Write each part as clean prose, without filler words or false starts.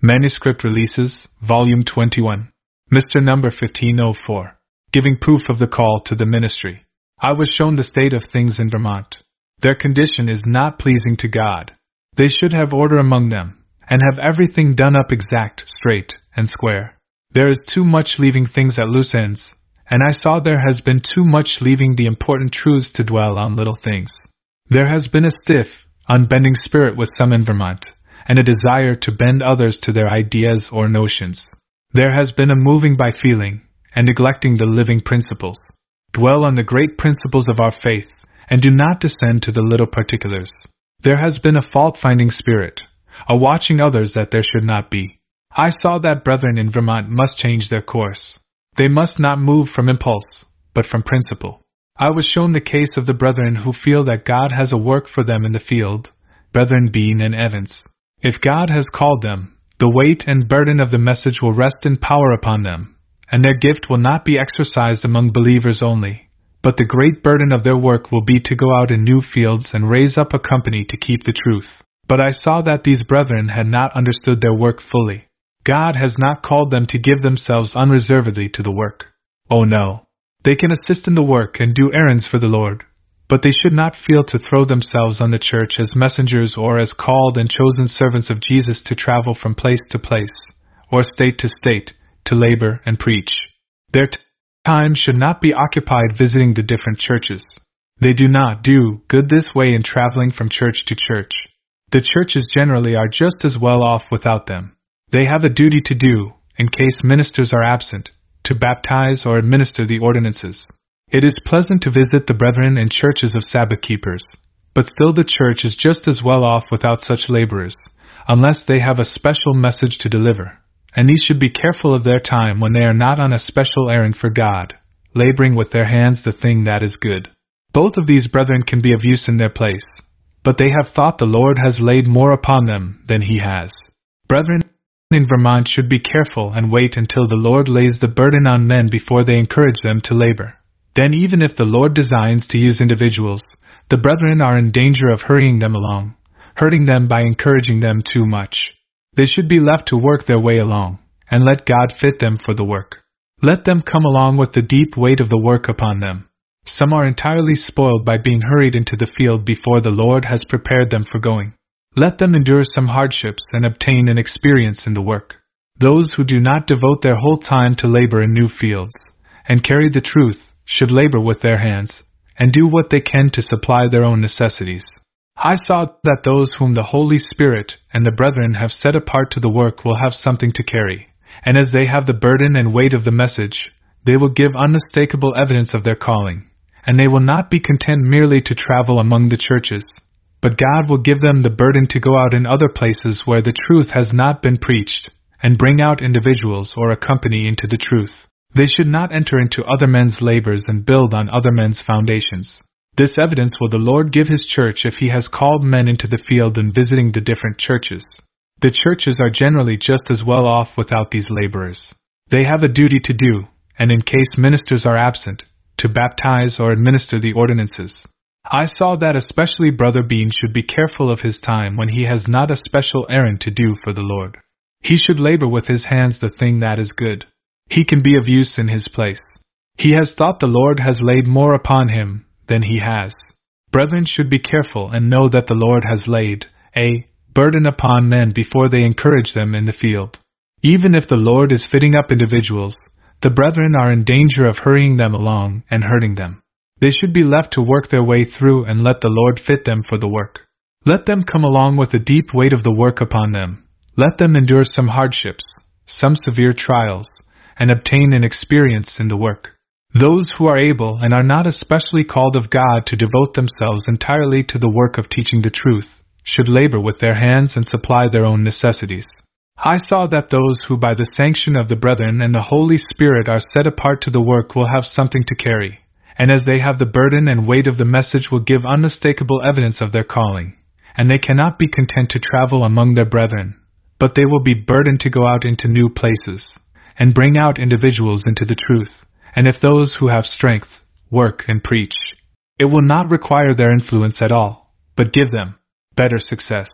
Manuscript Releases, Volume 21. Mr. Number 1504. Giving proof of the call to the ministry. I was shown the state of things in Vermont. Their condition is not pleasing to God. They should have order among them, and have everything done up exact, straight, and square. There is too much leaving things at loose ends, and I saw there has been too much leaving the important truths to dwell on little things. There has been a stiff, unbending spirit with some in Vermont, and a desire to bend others to their ideas or notions. There has been a moving by feeling, and neglecting the living principles. Dwell on the great principles of our faith, and do not descend to the little particulars. There has been a fault-finding spirit, a watching others that there should not be. I saw that brethren in Vermont must change their course. They must not move from impulse, but from principle. I was shown the case of the brethren who feel that God has a work for them in the field, Brethren Bean and Evans. If God has called them, the weight and burden of the message will rest in power upon them, and their gift will not be exercised among believers only, but the great burden of their work will be to go out in new fields and raise up a company to keep the truth. But I saw that these brethren had not understood their work fully. God has not called them to give themselves unreservedly to the work. Oh no. They can assist in the work and do errands for the Lord, but they should not feel to throw themselves on the church as messengers or as called and chosen servants of Jesus to travel from place to place, or state to state, to labor and preach. Their time should not be occupied visiting the different churches. They do not do good this way in traveling from church to church. The churches generally are just as well off without them. They have a duty to do, in case ministers are absent, to baptize or administer the ordinances. It is pleasant to visit the brethren in churches of Sabbath keepers, but still the church is just as well off without such laborers, unless they have a special message to deliver, and these should be careful of their time when they are not on a special errand for God, laboring with their hands the thing that is good. Both of these brethren can be of use in their place, but they have thought the Lord has laid more upon them than He has. Brethren in Vermont should be careful and wait until the Lord lays the burden on men before they encourage them to labor. Then even if the Lord designs to use individuals, the brethren are in danger of hurrying them along, hurting them by encouraging them too much. They should be left to work their way along, and let God fit them for the work. Let them come along with the deep weight of the work upon them. Some are entirely spoiled by being hurried into the field before the Lord has prepared them for going. Let them endure some hardships and obtain an experience in the work. Those who do not devote their whole time to labor in new fields, and carry the truth, should labor with their hands, and do what they can to supply their own necessities. I saw that those whom the Holy Spirit and the brethren have set apart to the work will have something to carry, and as they have the burden and weight of the message, they will give unmistakable evidence of their calling, and they will not be content merely to travel among the churches, but God will give them the burden to go out in other places where the truth has not been preached, and bring out individuals or a company into the truth. They should not enter into other men's labors and build on other men's foundations. This evidence will the Lord give His church if He has called men into the field and visiting the different churches. The churches are generally just as well off without these laborers. They have a duty to do, and in case ministers are absent, to baptize or administer the ordinances. I saw that especially Brother Bean should be careful of his time when he has not a special errand to do for the Lord. He should labor with his hands the thing that is good. He can be of use in his place. He has thought the Lord has laid more upon him than he has. Brethren should be careful and know that the Lord has laid a burden upon men before they encourage them in the field. Even if the Lord is fitting up individuals, the brethren are in danger of hurrying them along and hurting them. They should be left to work their way through and let the Lord fit them for the work. Let them come along with the deep weight of the work upon them. Let them endure some hardships, some severe trials, and obtain an experience in the work. Those who are able and are not especially called of God to devote themselves entirely to the work of teaching the truth, should labor with their hands and supply their own necessities. I saw that those who by the sanction of the brethren and the Holy Spirit are set apart to the work will have something to carry, and as they have the burden and weight of the message will give unmistakable evidence of their calling, and they cannot be content to travel among their brethren, but they will be burdened to go out into new places, and bring out individuals into the truth, and if those who have strength, work and preach, it will not require their influence at all, but give them better success.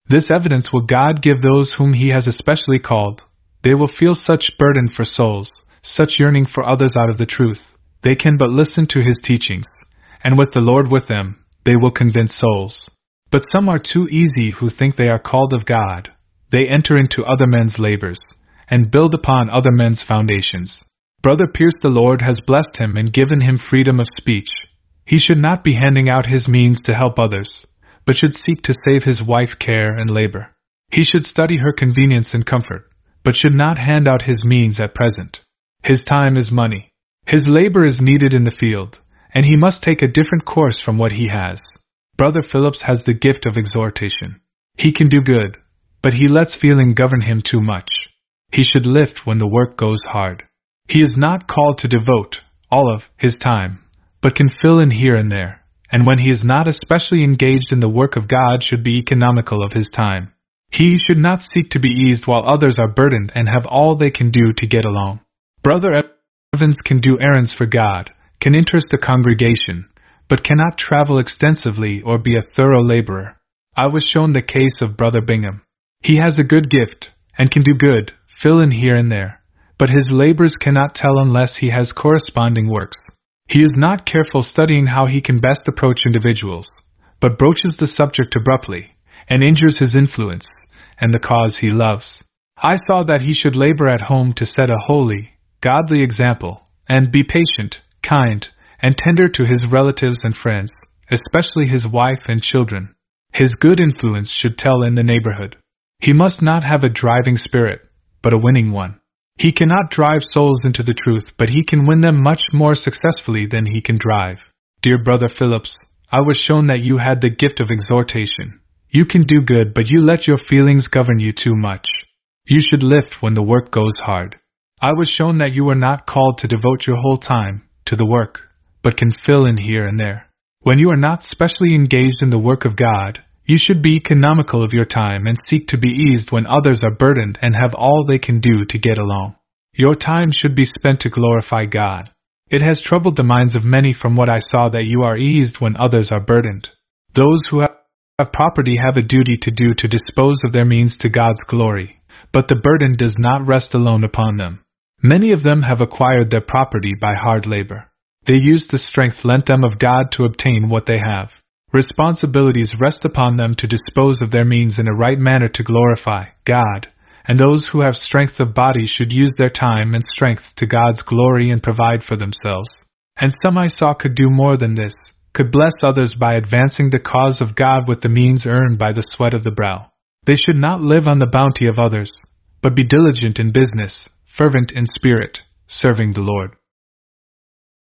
This evidence will God give those whom He has especially called. They will feel such burden for souls, such yearning for others out of the truth. They can but listen to His teachings, and with the Lord with them, they will convince souls. But some are too easy who think they are called of God. They enter into other men's labors, and build upon other men's foundations. Brother Pierce, the Lord has blessed him and given him freedom of speech. He should not be handing out his means to help others, but should seek to save his wife care and labor. He should study her convenience and comfort, but should not hand out his means at present. His time is money. His labor is needed in the field, and he must take a different course from what he has. Brother Phillips has the gift of exhortation. He can do good, but he lets feeling govern him too much. He should lift when the work goes hard. He is not called to devote all of his time, but can fill in here and there, and when he is not especially engaged in the work of God should be economical of his time. He should not seek to be eased while others are burdened and have all they can do to get along. Brother Evans can do errands for God, can interest the congregation, but cannot travel extensively or be a thorough laborer. I was shown the case of Brother Bingham. He has a good gift, and can do good, fill in here and there, but his labors cannot tell unless he has corresponding works. He is not careful studying how he can best approach individuals, but broaches the subject abruptly, and injures his influence, and the cause he loves. I saw that he should labor at home to set a holy, godly example, and be patient, kind, and tender to his relatives and friends, especially his wife and children. His good influence should tell in the neighborhood. He must not have a driving spirit, but a winning one. He cannot drive souls into the truth, but he can win them much more successfully than he can drive. Dear Brother Phillips, I was shown that you had the gift of exhortation. You can do good, but you let your feelings govern you too much. You should lift when the work goes hard. I was shown that you are not called to devote your whole time to the work, but can fill in here and there. When you are not specially engaged in the work of God, you should be economical of your time and seek to be eased when others are burdened and have all they can do to get along. Your time should be spent to glorify God. It has troubled the minds of many from what I saw that you are eased when others are burdened. Those who have property have a duty to do to dispose of their means to God's glory, but the burden does not rest alone upon them. Many of them have acquired their property by hard labor. They use the strength lent them of God to obtain what they have. Responsibilities rest upon them to dispose of their means in a right manner to glorify God, and those who have strength of body should use their time and strength to God's glory and provide for themselves. And some I saw could do more than this, could bless others by advancing the cause of God with the means earned by the sweat of the brow. They should not live on the bounty of others, but be diligent in business, fervent in spirit, serving the Lord.